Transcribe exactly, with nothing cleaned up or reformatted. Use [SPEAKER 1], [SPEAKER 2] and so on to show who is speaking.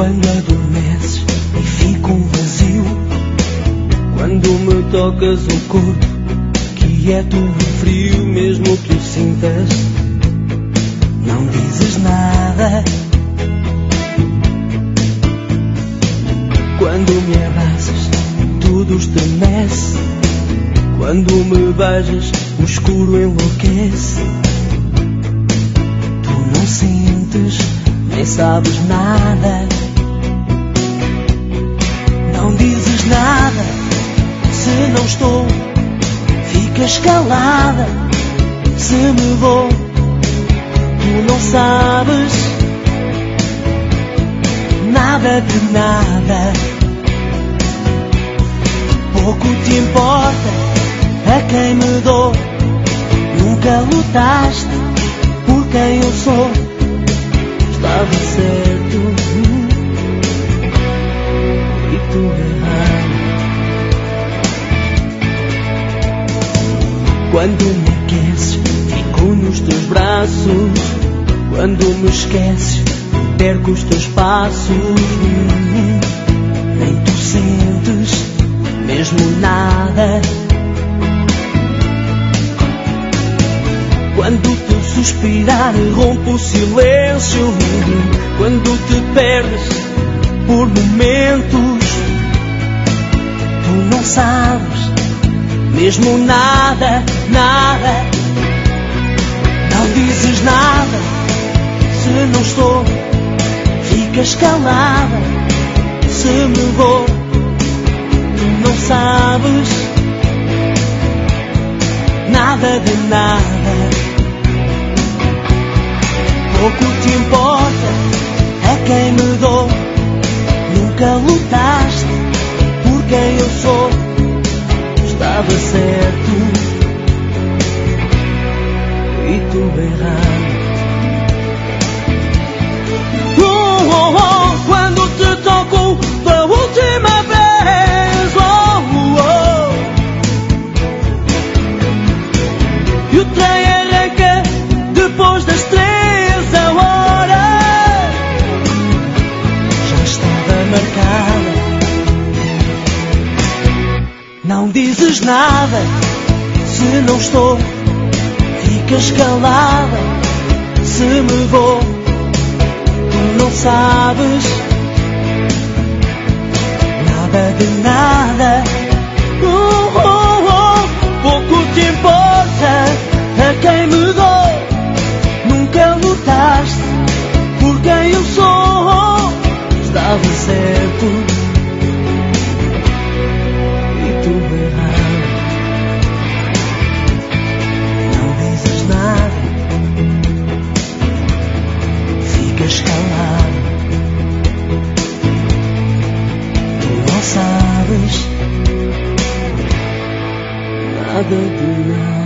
[SPEAKER 1] Quando adormeces e fico um vazio, quando me tocas o corpo, que é tudo frio, mesmo que o sintas, não dizes nada. Quando me abraças, tudo estremece. Quando me beijas, o escuro enlouquece. Tu não sentes, nem sabes nada. Não dizes nada. Se não estou, ficas calada. Se me vou, tu não sabes nada de nada. Pouco te importa a quem me dou. Nunca lutaste por quem eu sou. Estava certo e tu errado. Quando me aqueces, fico nos teus braços. Quando me esqueces, perco os teus passos. Nem tu sentes mesmo nada. Quando teu suspirar rompe o silêncio, quando te perdes por momentos, tu não sabes mesmo nada, nada. Não dizes nada. Se não estou, ficas calada. Se me vou, tu não sabes nada de nada. Pouco te importa a quem me dou. Nunca lutaste por quem eu sou. Estava certo e tu errado. Oh, oh, oh, quando te toco pela última vez, oh, oh, e o trem arranca depois das três a hora. Já estava marcada. Não dizes nada. Se não estou, ficas calada. Se me vou, tu não sabes nada de nada. Oh, oh, oh, pouco te importa a quem me dou. Nunca lutaste por quem eu sou. Estava certo e tu errado. Não dizes nada. Ficas calado. Tu não sabes nada de nada.